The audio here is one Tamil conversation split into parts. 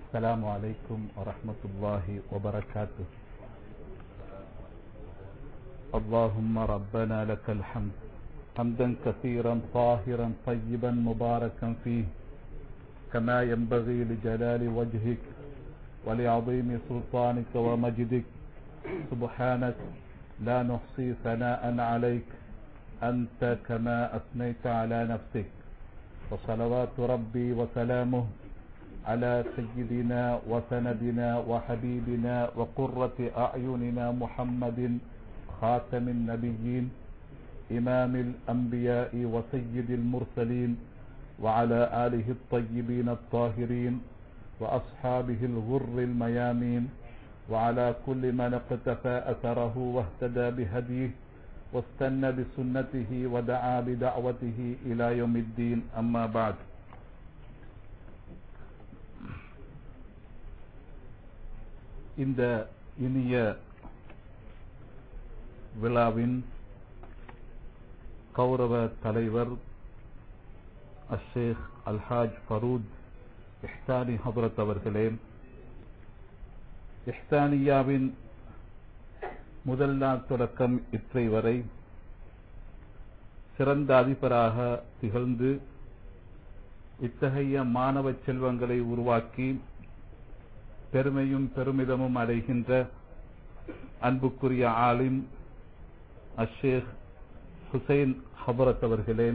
السلام عليكم ورحمة الله وبركاته. اللهم ربنا لك الحمد حمدا كثيرا طاهرا طيبا مباركا فيه كما ينبغي لجلال وجهك ولعظيم سلطانك ومجدك. سبحانك لا نحصي ثناء عليك أنت كما أثنيت على نفسك. وصلوات ربي وسلامه على سيدنا وسندنا وحبيبنا وقرة أعيننا محمد خاتم النبيين إمام الأنبياء وسيد المرسلين وعلى آله الطيبين الطاهرين وأصحابه الغر الميامين وعلى كل من اقتفى أثره واهتدى بهديه واستنى بسنته ودعا بدعوته إلى يوم الدين. أما بعد. இந்த இனிய விழாவின் கௌரவ தலைவர் அஷேக் அல்ஹாஜ் ஃபரூத் இஹ்சானி ஹதரத் அவர்களே, இஹ்சானியாவின் முதல் நாள் தொடக்கம் இற்றை வரை சிறந்த அதிபராக திகழ்ந்து இத்தகைய மாணவ செல்வங்களை உருவாக்கி பெருமையும் பெருமிதமும் அடைகின்ற அன்புக்குரிய ஆலிம் அஷேக் ஹுசைன் ஹபரத் அவர்களே,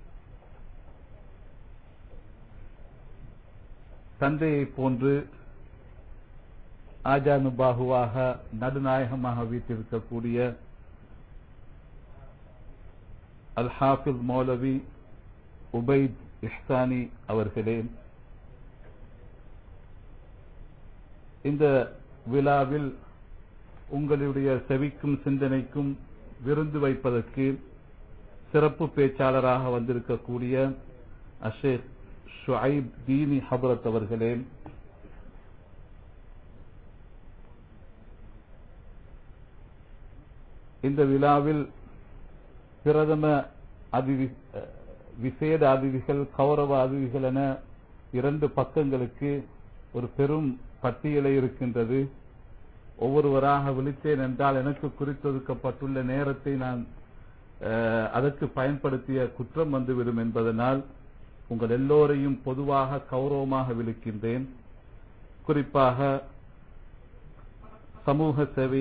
தந்தையை போன்று ஆஜானுபாகுவாக நடுநாயகமாக வீட்டிருக்கக்கூடிய அல் ஹாஃபிஸ் மௌலவி உபைத் இஹ்சானி அவர்களே, இந்த விழாவில் உங்களுடைய செவிக்கும் சிந்தனைக்கும் விருந்து வைப்பதற்கு சிறப்பு பேச்சாளராக வந்திருக்கக்கூடிய அஷேக் ஷுஐப் தீனி ஹபரத் அவர்களே, இந்த விழாவில் பிரதம அதிதி விசேட அதிதிகள் கௌரவ அதிதிகள் என 2 பக்கங்களுக்கு ஒரு பெரும் பட்டியலை இருக்கின்றது. ஒவ்வொருவராக விழித்தேன் என்றால் எனக்கு குறித்தொதுக்கப்பட்டுள்ள நேரத்தை நான் அதற்கு பயன்படுத்திய குற்றம் வந்துவிடும் என்பதனால் உங்கள் எல்லோரையும் பொதுவாக கௌரவமாக விழிக்கின்றேன். குறிப்பாக சமூக சேவை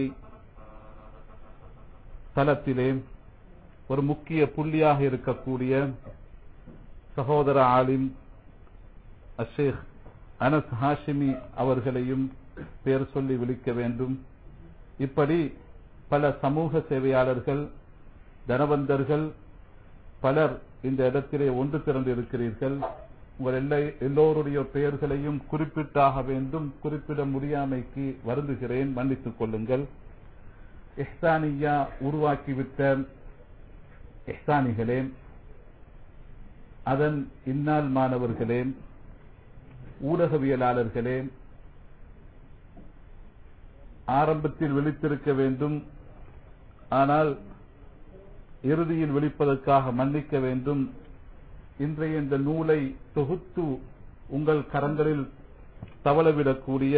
தளத்திலே ஒரு முக்கிய புள்ளியாக இருக்கக்கூடிய சகோதர ஆலிம் அஷேக் அனஸ் ஹாஷிமி அவர்களையும் பெயர் சொல்லி விழிக்க வேண்டும். இப்படி பல சமூக சேவையாளர்கள், தனவந்தர்கள் பலர் இந்த இடத்திலே ஒன்று திரண்டு இருக்கிறீர்கள். உங்கள் எல்லோருடைய பெயர்களையும் குறிப்பிட்டாக வேண்டும். குறிப்பிட முடியாமைக்கு வருந்துகிறேன், மன்னித்துக் கொள்ளுங்கள். இஹ்சானியா உருவாக்கிவிட்ட இஹ்சானிகளே, அதன் இந்நாள் மாணவர்களே, ஊடகவியலாளர்களே, ஆரம்பத்தில் விழித்திருக்க வேண்டும், ஆனால் இறுதியில் விழிப்பதற்காக மன்னிக்க வேண்டும். இன்றைய இந்த நூலை தொகுத்து உங்கள் கரங்களில் தவளவிடக்கூடிய,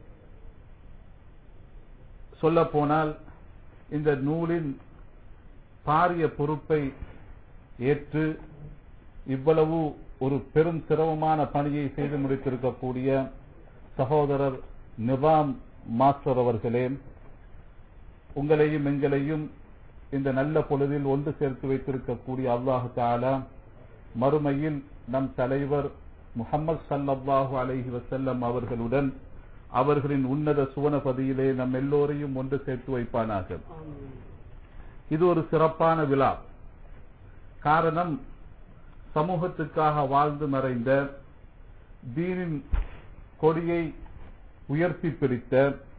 சொல்லப்போனால் இந்த நூலின் பாரிய பொறுப்பை ஏற்று இவ்வளவு ஒரு பெரும் சிரமமான பணியை செய்து முடித்திருக்கக்கூடிய சகோதரர் நிவாம் மாஸ்டர் அவர்களே, உங்களையும் எங்களையும் இந்த நல்ல பொழுதில் ஒன்று சேர்த்து வைத்திருக்கக்கூடிய அல்லாஹ் தஆலா மறுமையில் நம் தலைவர் முஹம்மது ஸல்லல்லாஹு அலைஹி வஸல்லம் அவர்களுடன் அவர்களின் உன்னத சுவனபதியிலே நம் எல்லோரையும் ஒன்று சேர்த்து வைப்பானாக. இது ஒரு சிறப்பான விழா. காரணம், சமூகத்துக்காக வாழ்ந்து மறைந்த, தீனின் கொடியை உயர்த்தி பிடித்த,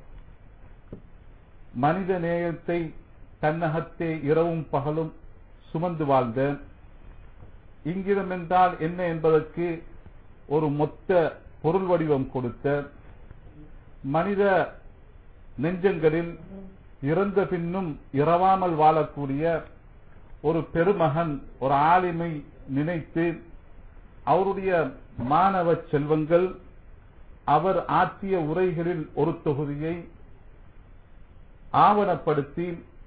மனித நேயத்தை தன்னகத்தே இரவும் பகலும் சுமந்து வாழ்ந்த, இங்கிதம் என்றால் என்ன என்பதற்கு ஒரு மொத்த பொருள் வடிவம் கொடுத்த, மனித நெஞ்சங்களில் இறந்த பின்னும் இரவாமல் வாழக்கூடிய ஒரு பெருமகன், ஒரு ஆலிமை நினைத்து அவருடைய மாணவ செல்வங்கள் அவர் ஆற்றிய உரைகளில் ஒரு தொகுதியை ஆவணப்படுத்தி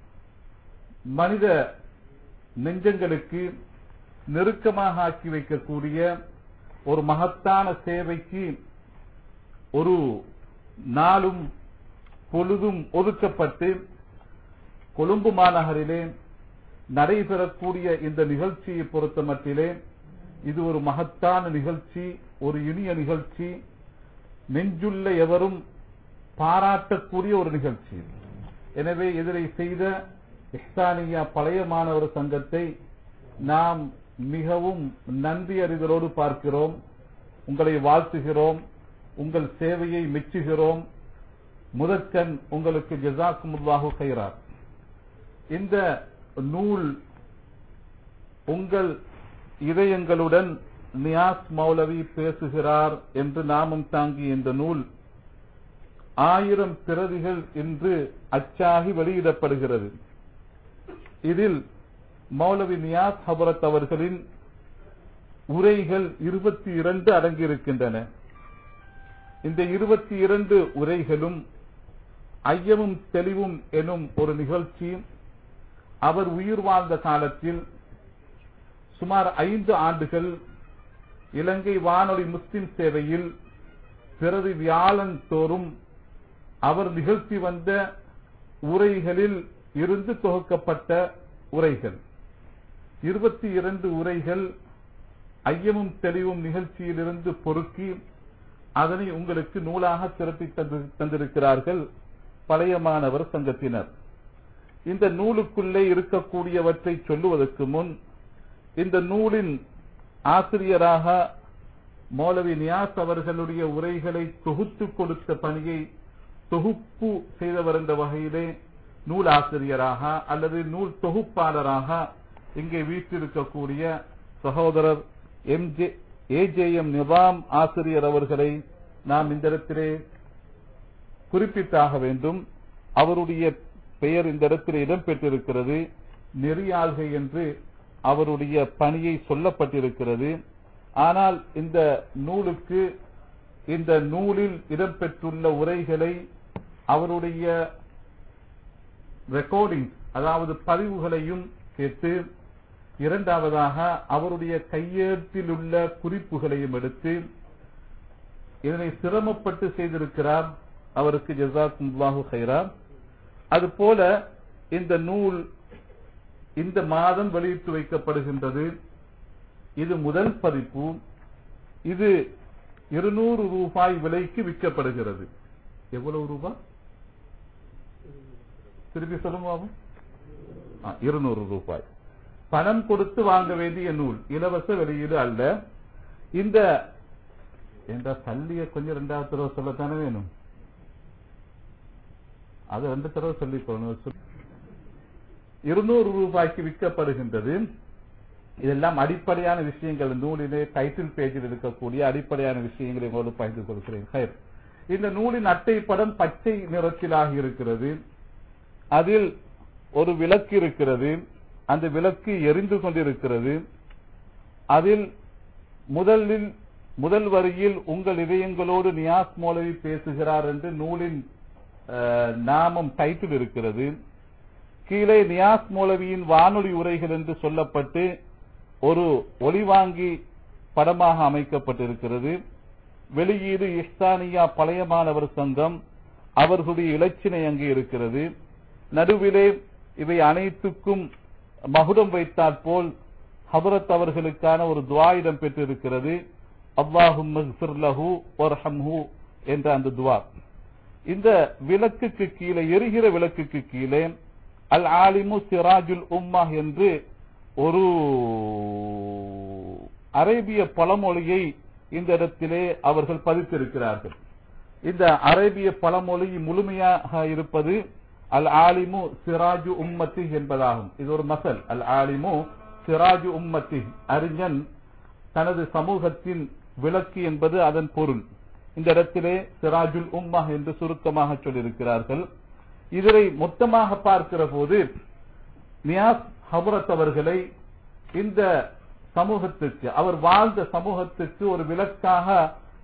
மனித நெஞ்சங்களுக்கு நெருக்கமாக ஆக்கி வைக்கக்கூடிய ஒரு மகத்தான சேவைக்கு ஒரு நாளும் பொழுதும் ஒதுக்கப்பட்டு கொழும்பு மாநகரிலே நடைபெறக்கூடிய இந்த நிகழ்ச்சியை பொறுத்த மட்டிலே இது ஒரு மகத்தான நிகழ்ச்சி, ஒரு இனிய நிகழ்ச்சி, நெஞ்சுள்ள எவரும் பாராட்டக்கூடிய ஒரு நிகழ்ச்சி. எனவே இதனை செய்த இஹ்சானியா பழைய மாணவர் சங்கத்தை நாம் மிகவும் நன்றி அறிதலோடு பார்க்கிறோம். உங்களை வாழ்த்துகிறோம், உங்கள் சேவையை மெச்சுகிறோம். முதற்கண் உங்களுக்கு ஜஸாக்குமுல்லாஹு கைரா. இந்த நூல் உங்கள் இதயங்களுடன் நியாஸ் மௌலவி பேசுகிறார் என்று நாமம் தாங்கி இந்த நூல் 1000 பிரதிகள் இன்று அச்சாகி வெளியிடப்படுகிறது. இதில் மௌலவி நியாஸ் ஹபரத் அவர்களின் உரைகள் 22 அடங்கியிருக்கின்றன. இந்த 22 உரைகளும் ஐயமும் தெளிவும் எனும் ஒரு நிகழ்ச்சி அவர் உயிர் வாழ்ந்த காலத்தில் சுமார் 5 ஆண்டுகள் இலங்கை வானொலி முஸ்லிம் சேவையில் பிரதி வியாழன் தோறும் அவர் நிகழ்த்தி வந்த உரைகளில் இருந்து தொகுக்கப்பட்ட உரைகள் 22 உரைகள் ஐயமும் தெளிவும் நிகழ்ச்சியிலிருந்து பொறுக்கி அதனை உங்களுக்கு நூலாக திரட்டி தந்திருக்கிறார்கள் பழைய மாணவர் சங்கத்தினர். இந்த நூலுக்குள்ளே இருக்கக்கூடியவற்றை சொல்லுவதற்கு முன் இந்த நூலின் ஆசிரியராக மௌலவி நியாஸ் அவர்களுடைய உரைகளை தொகுத்து கொடுத்த பணியை தொகுப்பு செய்தவர் என்ற வகையிலே நூல் ஆசிரியராக அல்லது நூல் தொகுப்பாளராக இங்கே வீட்டிருக்கக்கூடிய சகோதரர் AJM நிவாம் ஆசிரியர் அவர்களை நாம் இந்த இடத்திலே குறிப்பிட்டாக வேண்டும். அவருடைய பெயர் இந்த இடத்தில் இடம்பெற்றிருக்கிறது. நெறியாள்கை என்று அவருடைய பணியை சொல்லப்பட்டிருக்கிறது. ஆனால் இந்த நூலுக்கு இந்த நூலில் இடம்பெற்றுள்ள உரைகளை அவருடைய ரெக்கார்டிங் அதாவது பதிவுகளையும் கேட்டு இரண்டாவதாக அவருடைய கையெழுத்தில் உள்ள குறிப்புகளையும் எடுத்து இதனை சிரமப்பட்டு செய்திருக்கிறார். அவருக்கு ஜஸாக்குமுல்லாஹு கைரா. அதுபோல இந்த நூல் இந்த மாதம் வெளியிட்டு வைக்கப்படுகின்றது. இது முதல் பதிப்பு. இது 200 ரூபாய் விலைக்கு விற்கப்படுகிறது. எவ்வளவு ரூபாய் திருப்பி சொல்லுங்க. 200 ரூபாய் பணம் கொடுத்து வாங்க வேண்டிய நூல், இலவச வெளியீடு அல்ல. இந்த என்ற சல்லிய கொஞ்சம் 2வது தடவை சொல்லத்தானே வேணும். அது 2 தடவை சொல்லி 200 ரூபாய்க்கு விற்கப்படுகின்றது. இதெல்லாம் அடிப்படையான விஷயங்கள். நூலிலே டைட்டில் பேஜில் இருக்கக்கூடிய அடிப்படையான விஷயங்களை உங்களோடு பகிர்ந்து கொடுக்கிறேன். இந்த நூலின் அட்டை படம் பச்சை நிறத்திலாக இருக்கிறது. அதில் ஒரு விளக்கு இருக்கிறது. அந்த விளக்கு எரிந்து கொண்டிருக்கிறது. அதில் முதல் வரியில் உங்கள் இதயங்களோடு நியாஸ் மௌலவி பேசுகிறார் என்று நூலின் நாமம் டைட்டில் இருக்கிறது. கீழே நியாஸ் மௌலவியின் வானொலி உரைகள் என்று சொல்லப்பட்டு ஒரு ஒளிவாங்கி படமாக அமைக்கப்பட்டிருக்கிறது. வெளியீடு இஹ்சானியா பழைய மாணவர் சங்கம், அவர்களுடைய இலச்சினை அங்கே இருக்கிறது. நடுவிலே இவை அனைத்துக்கும் மகுடம் வைத்தாற் போல் ஹபரத் அவர்களுக்கான ஒரு துஆ இடம் பெற்றிருக்கிறது. அல்லாஹும்ம இக்ஃபிர் லஹு வர்ஹம்ஹு என்ற அந்த துஆ. இந்த விளக்குக்கு கீழே, எரிகிற விளக்குக்கு கீழே அல் ஆலிமு சிராஜுல் உம்மா என்று ஒரு அரேபிய பழமொழியை இந்த இடத்திலே அவர்கள் பதித்திருக்கிறார்கள். இந்த அரேபிய பழமொழி முழுமையாக இருப்பது அல் ஆலிமு சிராஜு உம்மத்தி என்பதாகும். இது ஒரு மசல். அல் ஆலிமு சிராஜு உம்மத்தி, அறிஞன் தனது சமூகத்தின் விளக்கு என்பது அதன் பொருள். இந்த இடத்திலே சிராஜுல் உம்மா என்று சுருக்கமாக சொல்லியிருக்கிறார்கள். இதனை மொத்தமாக பார்க்கிற போது நியாஸ் ஹபரத் அவர்களை இந்த சமூகத்துக்கு, அவர் வாழ்ந்த சமூகத்துக்கு ஒரு விளக்காக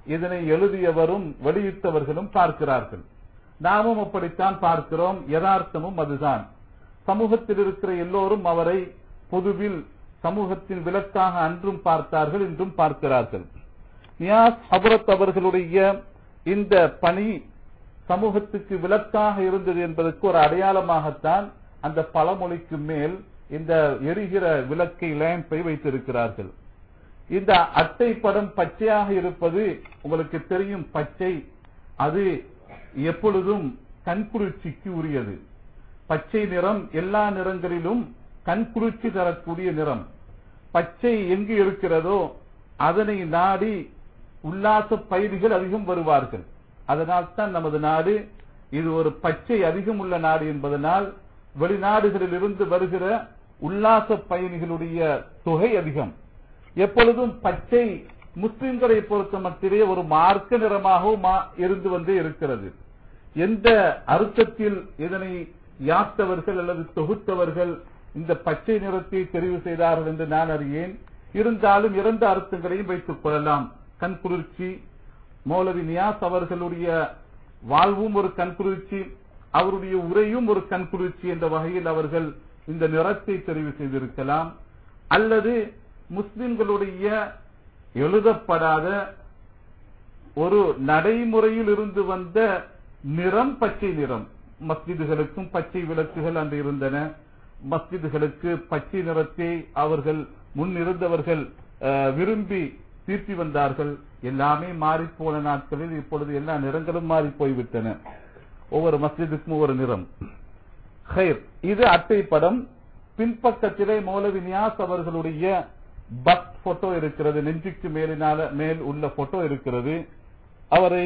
இதனை எழுதியவரும் வெளியிட்டவர்களும் பார்க்கிறார்கள். நாமும் அப்படித்தான் பார்க்கிறோம். யதார்த்தமும் அதுதான். சமூகத்தில் இருக்கிற எல்லோரும் அவரை பொதுவில் சமூகத்தின் விளக்காக அன்றும் பார்த்தார்கள், இன்றும் பார்க்கிறார்கள். நியாஸ் ஹபரத் அவர்களுடைய இந்த பணி சமூகத்துக்கு விளக்காக இருந்தது என்பதற்கு ஒரு அடையாளமாகத்தான் அந்த பழமொழிக்கு மேல் இந்த எரிகிற விளக்கை லேம்பை வைத்திருக்கிறார்கள். இந்த அட்டை படம் பச்சையாக இருப்பது உங்களுக்கு தெரியும். பச்சை அது எப்பொழுதும் கண்குளிர்ச்சிக்கு உரியது. பச்சை நிறம் எல்லா நிறங்களிலும் கண்குளிர்ச்சி தரக்கூடிய நிறம். பச்சை எங்கு இருக்கிறதோ அதனை நாடி உல்லாச பயணிகள் அதிகம் வருவார்கள். அதனால் தான் நமது நாடு இது ஒரு பச்சை அதிகம் உள்ள நாடு என்பதனால் வெளிநாடுகளில் இருந்து வருகிற உல்லாச பயணிகளுடைய தொகை அதிகம். எப்பொழுதும் பச்சை முஸ்லிம்களை பொறுத்த மட்டிலே ஒரு மார்க்க நிறமாகவும் இருந்து வந்தே இருக்கிறது. எந்த அர்த்தத்தில் இதனை யாத்தவர்கள் அல்லது தொகுத்தவர்கள் இந்த பச்சை நிறத்தை தெரிவு செய்தார்கள் என்று நான் அறியேன். இருந்தாலும் இரண்டு அர்த்தங்களையும் வைத்துக் கொள்ளலாம். கண்குளிர்ச்சி, மௌலவி நியாஸ் அவர்களுடைய வாழ்வும் ஒரு கண்குளிர்ச்சி, அவருடைய உரையும் ஒரு கண்குளிர்ச்சி என்ற வகையில் அவர்கள் இந்த நிறத்தை தெரிவு செய்திருக்கலாம். அல்லது முஸ்லிம்களுடைய எழுதப்படாத ஒரு நடைமுறையில் இருந்து வந்த நிறம் பச்சை நிறம். மஸ்ஜிதுகளுக்கும் பச்சை விளக்குகள் அன்று இருந்தன. மஸ்ஜிதுகளுக்கு பச்சை நிறத்தை அவர்கள் முன்னிருந்தவர்கள் விரும்பி தீர்த்தி வந்தார்கள். எல்லாமே மாறிப்போன நாட்களில் இப்பொழுது எல்லா நிறங்களும் மாறி போய்விட்டன. ஒவ்வொரு மஸ்ஜிதுக்கும் ஒவ்வொரு நிறம். இது அட்டை படம். பின்பக்கத்திலே மௌலவி நியாஸ் அவர்களுடைய பஸ் போட்டோ இருக்கிறது. நெஞ்சுக்கு மேல் உள்ள போட்டோ இருக்கிறது. அவரை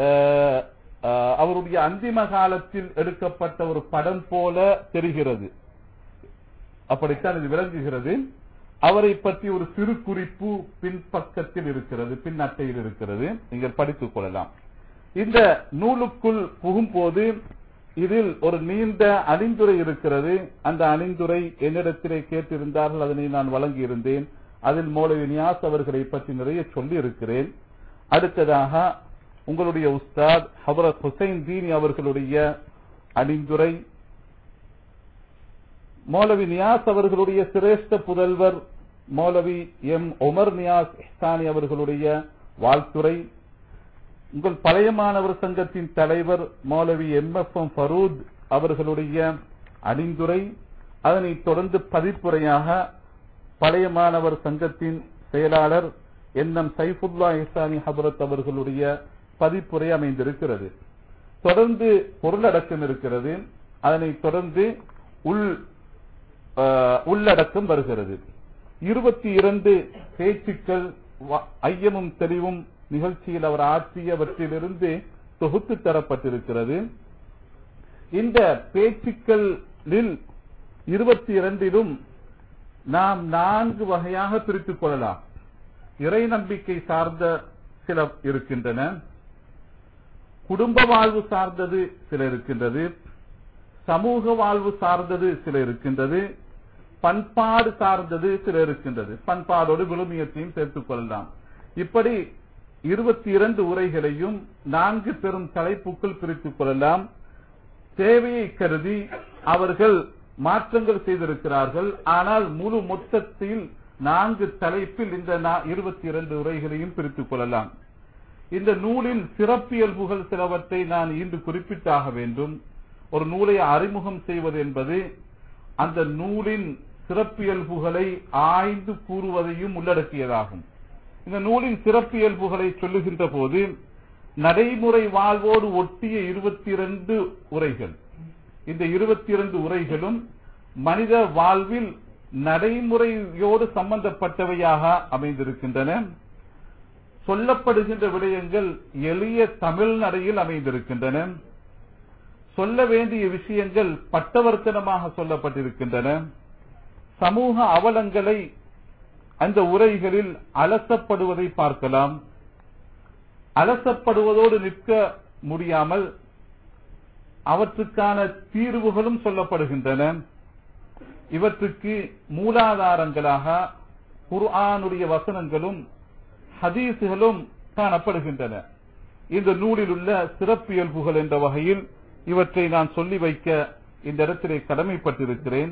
அவருடைய அந்திம காலத்தில் எடுக்கப்பட்ட ஒரு படம் போல தெரிகிறது. அப்படித்தான் இது விளங்குகிறது. அவரை பற்றி ஒரு சிறு குறிப்பு பின்பக்கத்தில் இருக்கிறது, பின் அட்டையில் இருக்கிறது. நீங்கள் படித்துக் கொள்ளலாம். இந்த நூலுக்குள் புகும்போது இதில் ஒரு நீண்ட அணிந்துரை இருக்கிறது. அந்த அணிந்துரை என்னிடத்திலே கேட்டிருந்தார்கள், அதனை நான் வழங்கியிருந்தேன். அதில் மௌலவி நியாஸ் அவர்களை பற்றி நிறைய சொல்லி இருக்கிறேன். அடுத்ததாக உங்களுடைய உஸ்தாத் ஹபரத் ஹுசைன் தீனி அவர்களுடைய அணிந்துரை, மௌலவி நியாஸ் அவர்களுடைய சிரேஷ்ட புதல்வர் மௌலவி எம் உமர் நியாஸ் இஹ்சானி அவர்களுடைய வாழ்த்துரை, உங்கள் பழைய மாணவர் சங்கத்தின் தலைவர் மௌலவி MFM ஃபரூத் அவர்களுடைய அணிந்துரை, அதனைத் தொடர்ந்து பதிப்புரையாக பழைய மாணவர் சங்கத்தின் செயலாளர் NM சைஃபுல்லா இஹ்சானி ஹபரத் அவர்களுடைய பதிப்புரை அமைந்திருக்கிறது. தொடர்ந்து பொருளடக்கம் இருக்கிறது. அதனைத் தொடர்ந்து உள்ளடக்கம் வருகிறது. 22 பேச்சுக்கள் ஐயமும் தெளிவும் நிகழ்ச்சியில் அவர் ஆற்றியவற்றிலிருந்து தொகுத்து தரப்பட்டிருக்கிறது. இந்த பேச்சுக்களில் 22லும் நாம் 4 வகையாக பிரித்துக் கொள்ளலாம். இறை நம்பிக்கை சார்ந்த சில இருக்கின்றன, குடும்ப வாழ்வு சார்ந்தது சில இருக்கின்றது, சமூக வாழ்வு சார்ந்தது சில இருக்கின்றது, பண்பாடு சார்ந்தது சில இருக்கின்றது. பண்பாடோடு விழுமியத்தையும் சேர்த்துக் கொள்ளலாம். இப்படி 22 உரைகளையும் 4 பெரும் தலைப்புக்குள் பிரித்துக் கொள்ளலாம். தேவையை கருதி அவர்கள் மாற்றங்கள் செய்திருக்கிறார்கள். ஆனால் முழு மொத்தத்தில் 4 தலைப்பில் இந்த 22 உரைகளையும் பிரித்துக் கொள்ளலாம். இந்த நூலின் சிறப்பியல்புகள் சிலவற்றை நான் இன்று குறிப்பிட்டாக வேண்டும். ஒரு நூலை அறிமுகம் செய்வது என்பது அந்த நூலின் சிறப்பியல்புகளை ஆய்ந்து கூறுவதையும் உள்ளடக்கியதாகும். இந்த நூலின் சிறப்பியல்புகளை சொல்லுகின்ற போது நடைமுறை வாழ்வோடு ஒட்டிய 22 உரைகள், இந்த 22 உரைகளும் மனித வாழ்வில் நடைமுறையோடு சம்பந்தப்பட்டவையாக அமைந்திருக்கின்றன. சொல்லப்படுகின்ற விடயங்கள் எளிய தமிழ் நடையில் அமைந்திருக்கின்றன. சொல்ல வேண்டிய விஷயங்கள் பட்டவர்த்தனமாக சொல்லப்பட்டிருக்கின்றன. சமூக அவலங்களை அந்த உரைகளில் அலசப்படுவதை பார்க்கலாம். அலசப்படுவதோடு நிற்க முடியாமல் அவற்றுக்கான தீர்வுகளும் சொல்லப்படுகின்றன. இவற்றுக்கு மூலாதாரங்களாக குர்ஆனுடைய வசனங்களும் ஹதீசுகளும் காணப்படுகின்றன. இந்த நூலில் உள்ள சிறப்பியல்புகள் என்ற வகையில் இவற்றை நான் சொல்லி வைக்க இந்த இடத்திலே கடமைப்பட்டிருக்கிறேன்.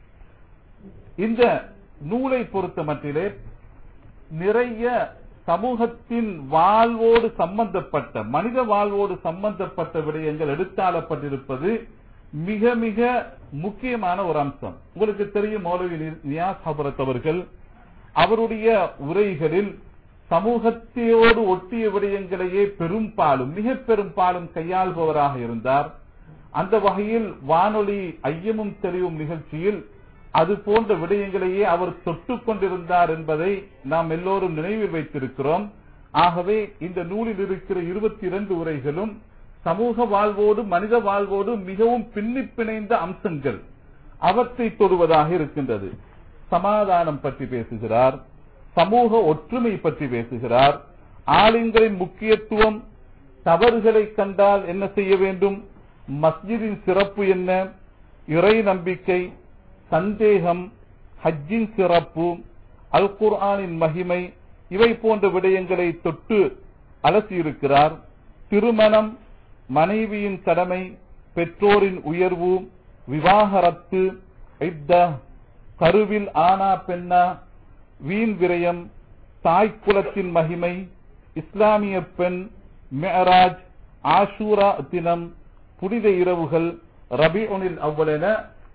இந்த நூலை பொறுத்த மட்டிலே நிறைய சமூகத்தின் வாழ்வோடு சம்பந்தப்பட்ட, மனித வாழ்வோடு சம்பந்தப்பட்ட விடயங்கள் எடுத்தாளப்பட்டிருப்பது மிக மிக முக்கியமான ஒரு அம்சம். உங்களுக்கு தெரியும், மௌலவி நியாஸ் ஹபரத் அவர்கள் அவருடைய உரைகளில் சமூகத்தோடு ஒட்டிய விடயங்களையே பெரும்பாலும், மிக பெரும்பாலும் கையாள்பவராக இருந்தார். அந்த வகையில் வானொலி ஐயமும் தெளிவும் நிகழ்ச்சியில் அது போன்ற விடயங்களையே அவர் தொட்டுக் கொண்டிருந்தார் என்பதை நாம் எல்லோரும் நினைவில் வைத்திருக்கிறோம். ஆகவே இந்த நூலில் இருக்கிற 22 உரைகளும் சமூக வாழ்வோடு, மனித வாழ்வோடு மிகவும் பின்னி பிணைந்த அம்சங்கள், அவற்றை தொடுவதாக இருக்கின்றது. சமாதானம் பற்றி பேசுகிறார், சமூக ஒற்றுமை பற்றி பேசுகிறார், ஆலிம்களின் முக்கியத்துவம், தவறுகளை கண்டால் என்ன செய்ய வேண்டும், மஸ்ஜிதின் சிறப்பு என்ன, இறை நம்பிக்கை, சந்தேகம், ஹஜ்ஜின் சிறப்பு, அல் குர்ஆனின் மகிமை, இவை போன்ற விடயங்களை தொட்டு அலசியிருக்கிறார். திருமணம், மனைவியின் கடமை, பெற்றோரின் உயர்வு, விவாகரத்து, இத்தா, கருவில் ஆனா பெண்ணா, வீண் விரயம், தாய்க்குலத்தின் மகிமை, இஸ்லாமிய பெண், மிஅராஜ், ஆஷூரா தினம், புனித இரவுகள், ரபிஉனில் அவ்வல் என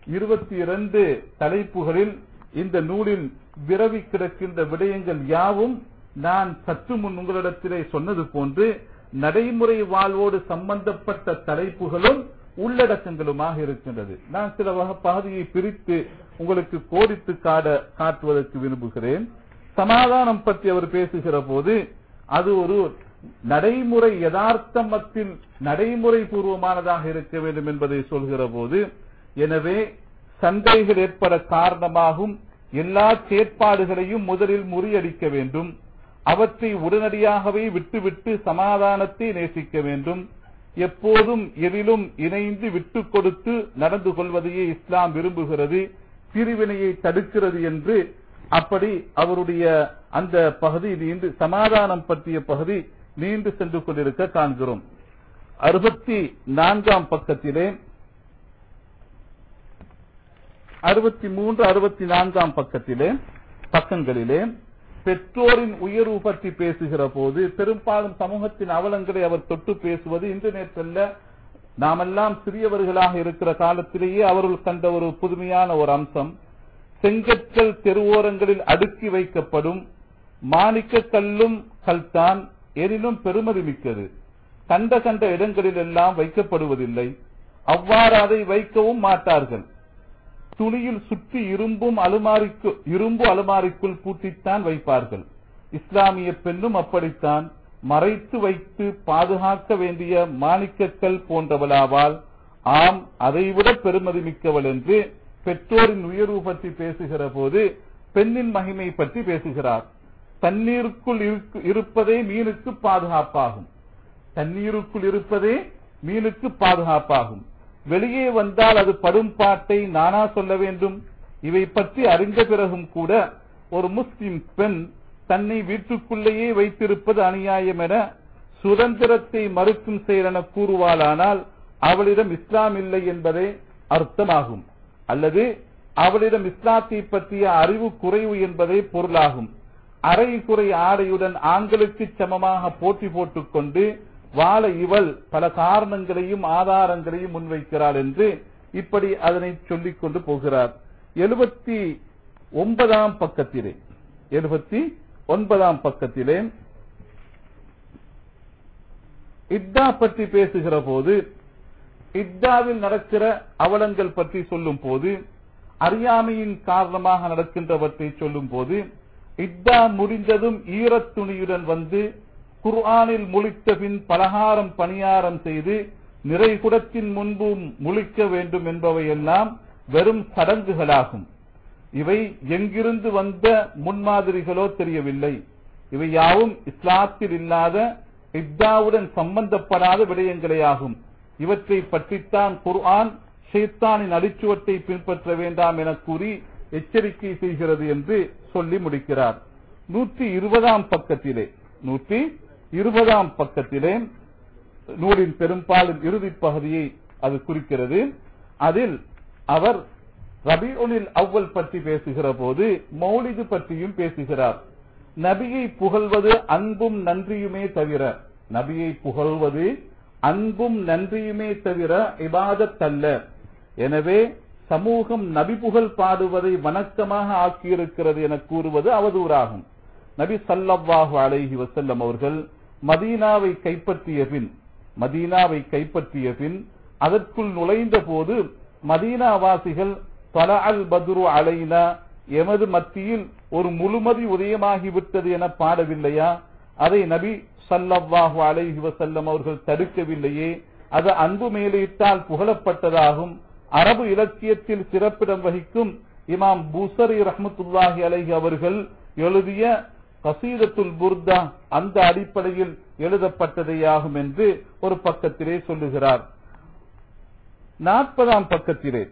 22 தலைப்புகளில் இந்த நூலில் விரவி கிடக்கின்ற விடயங்கள் யாவும் நான் சற்று முன் உங்களிடத்திலே சொன்னது போன்று நடைமுறை வாழ்வோடு சம்பந்தப்பட்ட தலைப்புகளும் உள்ளடக்கங்களுமாக இருக்கின்றது. நான் சில பகுதியை பிரித்து உங்களுக்கு கோடித்து காட்டுவதற்கு விரும்புகிறேன். சமாதானம் பற்றி அவர் பேசுகிற போது அது ஒரு நடைமுறை யதார்த்தமத்தில் நடைமுறை பூர்வமானதாக இருக்க வேண்டும் என்பதை சொல்கிற போது, எனவே சண்டைகள் ஏற்பட காரணமாகும் எல்லா செயற்பாடுகளையும் முதலில் முறியடிக்க வேண்டும், அவற்றை உடனடியாகவே விட்டுவிட்டு சமாதானத்தை நேசிக்க வேண்டும், எப்போதும் எதிலும் இணைந்து விட்டுக் கொடுத்து நடந்து கொள்வதையே இஸ்லாம் விரும்புகிறது, பிரிவினையை தடுக்கிறது என்று அப்படி அவருடைய அந்த பகுதி நீண்டு, சமாதானம் பற்றிய பகுதி நீண்டு சென்று கொண்டிருக்க காண்கிறோம். 64ஆம் பக்கத்திலே 63, 64ஆம் பக்கங்களிலே பெற்றோரின் உயர்வு பற்றி பேசுகிற போது பெரும்பாலும் சமூகத்தின் அவலங்களை அவர் தொட்டு பேசுவது இன்டர்நெட் அல்ல. நாமெல்லாம் சிறியவர்களாக இருக்கிற காலத்திலேயே அவர்கள் கண்ட ஒரு புதுமையான ஒரு அம்சம், செங்கற்கள் தெருவோரங்களில் அடுக்கி வைக்கப்படும், மாணிக்க கல்லும் கல்தான், எனினும் பெருமதி மிக்கது, கண்ட இடங்களில் எல்லாம் வைக்கப்படுவதில்லை, அவ்வாறு அதை வைக்கவும் மாட்டார்கள், துணியில் சுற்றி இரும்பு அலுமாரிக்குள் பூட்டித்தான் வைப்பார்கள். இஸ்லாமிய பெண்ணும் அப்படித்தான், மறைத்து வைத்து பாதுகாக்க வேண்டிய மாணிக்கக்கல் போன்றவளாவால், ஆம் அதைவிட பெருமதி மிக்கவள் என்று பெற்றோரின் உயர்வு பற்றி பேசுகிற போது பெண்ணின் மகிமை பற்றி பேசுகிறார். தண்ணீருக்குள் இருப்பதே மீனுக்கு பாதுகாப்பாகும், தண்ணீருக்குள் இருப்பதே மீனுக்கு பாதுகாப்பாகும், வெளியே வந்தால் அது படும் பாட்டை நானா சொல்ல வேண்டும். இவை பற்றி அறிந்த பிறகும் கூட ஒரு முஸ்லிம் பெண் தன்னை வீட்டுக்குள்ளேயே வைத்திருப்பது அநியாயம் என சுதந்திரத்தை மறுக்கும் செயல் என கூறுவாளானால் அவளிடம் இஸ்லாம் இல்லை என்பதே அர்த்தமாகும், அல்லது அவளிடம் இஸ்லாத்தை பற்றிய அறிவு குறைவு என்பதே பொருளாகும். அரை குறை ஆடையுடன் ஆண்களுக்கு சமமாக போட்டி போட்டுக் கொண்டு வாழ இவள் பல காரணங்களையும் ஆதாரங்களையும் முன்வைக்கிறாள் என்று இப்படி அதனை சொல்லிக் கொண்டு போகிறார். 79ஆம் பக்கத்திலே இத்தா பற்றி பேசுகிற போது, இத்தாவில் நடக்கிற அவலங்கள் பற்றி சொல்லும் போது, அறியாமையின் காரணமாக நடக்கின்றவற்றை சொல்லும் போது, இத்தா முடிந்ததும் ஈரத்துணியுடன் வந்து குர்ஆனில் முழித்த பின் பலகாரம் பணியாரம் செய்து நிறைகுடத்தின் முன்பு முழிக்க வேண்டும் என்பவையெல்லாம் வெறும் சடங்குகளாகும். இவை எங்கிருந்து வந்த முன்மாதிரிகளோ தெரியவில்லை. இவை யாவும் இஸ்லாத்தில் இல்லாத, இத்தாவுடன் சம்பந்தப்படாத விடயங்களேயாகும். இவற்றை பற்றித்தான் குர்ஆன் ஷைத்தானின் அடிச்சுவட்டை பின்பற்ற வேண்டாம் என கூறி எச்சரிக்கை செய்கிறது என்று சொல்லி முடிக்கிறார். 120ஆம் 20ஆம் பக்கத்திலே நூலின் பெரும்பாலும் இறுதி பகுதியை அது குறிக்கிறது. அதில் அவர் ரபீஉல் அவ்வல் பற்றி பேசுகிற போது மௌலிது பற்றியும் பேசுகிறார். நபியை புகழ்வது அன்பும் நன்றியுமே தவிர, நபியை புகழ்வது அன்பும் நன்றியுமே தவிர இபாதத் அல்ல. எனவே சமூகம் நபி புகழ் பாடுவதை வணக்கமாக ஆக்கியிருக்கிறது என கூறுவது அவதூறாகும். நபி ஸல்லல்லாஹு அலைஹி வஸல்லம் அவர்கள் மதீனாவை கைப்பற்றிய பின் அதற்குள் நுழைந்த போது மதீனாவாசிகள் தலஅல் பத்ரு அலைனா, எமது மத்தியில் ஒரு முழுமதி உதயமாகிவிட்டது என பாடவில்லையா? அதை நபி ஸல்லல்லாஹு அலைஹி வஸல்லம் அவர்கள் தடுக்கவில்லையே? அது அன்பு மேலிட்டால் புகழப்பட்டதாகும். அரபு இலக்கியத்தில் சிறப்பிடம் வகிக்கும் இமாம் பூசரி ரஹ்மத்துல்லாஹி அலைஹி அவர்கள் எழுதிய கசீதத்துல் புர்தா அந்த அடிப்படையில் எழுதப்பட்டதையாகும் என்று ஒரு பக்கத்திலே சொல்லுகிறார். 40ஆம் பக்கத்திலே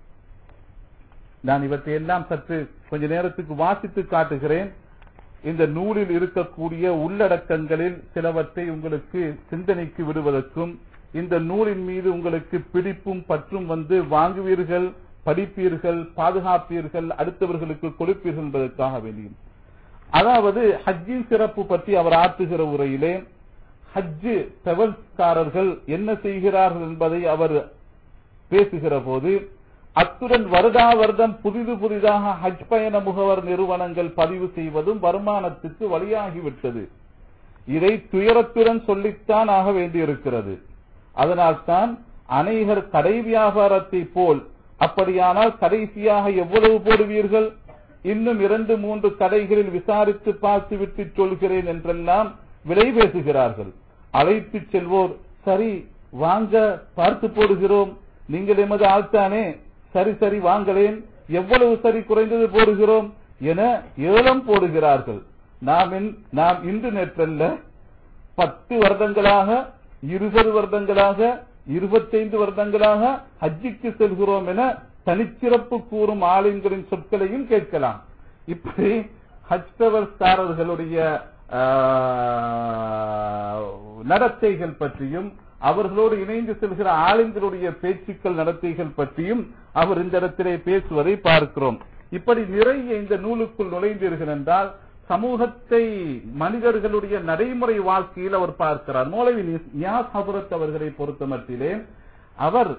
நான் இவற்றை எல்லாம் சற்று கொஞ்ச நேரத்துக்கு வாசித்து காட்டுகிறேன். இந்த நூலில் இருக்கக்கூடிய உள்ளடக்கங்களில் சிலவற்றை உங்களுக்கு சிந்தனைக்கு விடுவதற்கும், இந்த நூலின் மீது உங்களுக்கு பிடிப்பும் பற்றும் வந்து வாங்குவீர்கள், படிப்பீர்கள், பாதுகாப்பீர்கள், அடுத்தவர்களுக்கு கொடுப்பீர்கள் என்பதற்காக வேண்டியும். அதாவது ஹஜ்ஜின் சிறப்பு பற்றி அவர் ஆற்றுகிற உரையிலே ஹஜ்ஜு தவல்காரர்கள் என்ன செய்கிறார்கள் என்பதை அவர் பேசுகிற போது, அத்துடன் வருடா வருடம் புதிதாக ஹஜ் பயண முகவர் நிறுவனங்கள் பதிவு செய்வதும் வருமானத்துக்கு வழியாகிவிட்டது. இதை துயரத்துடன் சொல்லித்தான் ஆக வேண்டியிருக்கிறது. அதனால்தான் அநேகர் கடை வியாபாரத்தை போல், அப்படியானால் கடைசியாக எவ்வளவு போடுவீர்கள், இன்னும் 2-3 கடைகளில் விசாரித்து பார்த்துவிட்டு சொல்கிறேன் என்றெல்லாம் விலை பேசுகிறார்கள். அழைத்து செல்வோர், சரி வாங்க பார்த்து போடுகிறோம், நீங்கள் எமது ஆள்தானே, சரி வாங்களேன், எவ்வளவு சரி குறைந்தது போடுகிறோம் என ஏலம் போடுகிறார்கள். நாம் இன்று நேற்றல்ல 10 வருடங்களாக, 20 வருடங்களாக, 25 வருடங்களாக ஹஜ்ஜிக்கு செல்கிறோம் என தனிச்சிறப்பு கூறும் ஆளுங்களின் சொற்களையும் கேட்கலாம். இப்படி ஹஜ் தவல்காரர்களுடைய நடத்தைகள் பற்றியும், அவர்களோடு இணைந்து செல்கிற ஆளுங்களுடைய பேச்சுக்கள் நடத்தைகள் பற்றியும் அவர் இந்த இடத்திலே பேசுவதை பார்க்கிறோம். இப்படி நிறைய இந்த நூலுக்குள் நுழைந்தீர்கள் என்றால் சமூகத்தை, மனிதர்களுடைய நடைமுறை வாழ்க்கையில் அவர் பார்க்கிறார். மௌலவி நியாஸ் ஹதரத் அவர்களை பொறுத்த மட்டிலே அவர்